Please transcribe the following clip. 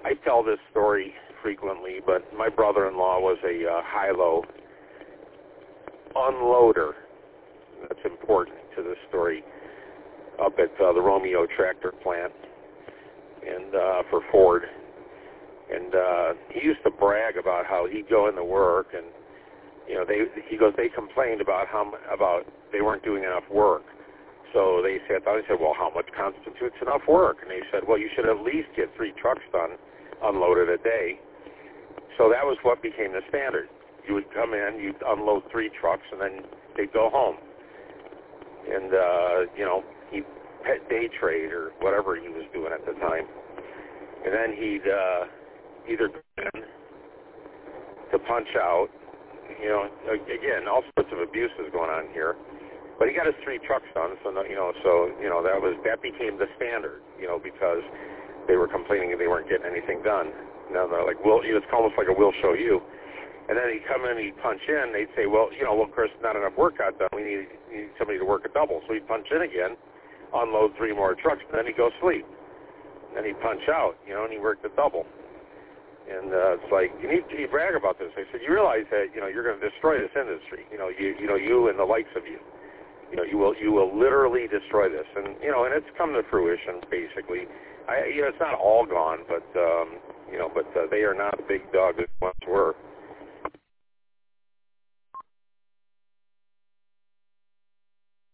I tell this story frequently, but my brother-in-law was a high-low unloader. That's important to this story, up at the Romeo tractor plant and for Ford. And he used to brag about how he'd go into work, and they complained about they weren't doing enough work. So they said, well, how much constitutes enough work? And they said, well, you should at least get 3 trucks done, unloaded a day. So that was what became the standard. You would come in, you'd unload 3 trucks, and then they'd go home. And, he'd day trade or whatever he was doing at the time. And then he'd either go in to punch out, again, all sorts of abuses going on here. But he got his 3 trucks done, that became the standard, because they were complaining they weren't getting anything done. They're like, it's almost like a we'll show you. And then he'd come in and he'd punch in. They'd say, well, of course, not enough work got done. We need somebody to work a double. So he'd punch in again, unload 3 more trucks, and then he'd go sleep. Then he'd punch out, and he worked a double. And it's like, you brag about this. I said, you realize that, you're going to destroy this industry. You and the likes of you. You will literally destroy this. And, and it's come to fruition, basically. It's not all gone, but they are not the big dog that once were.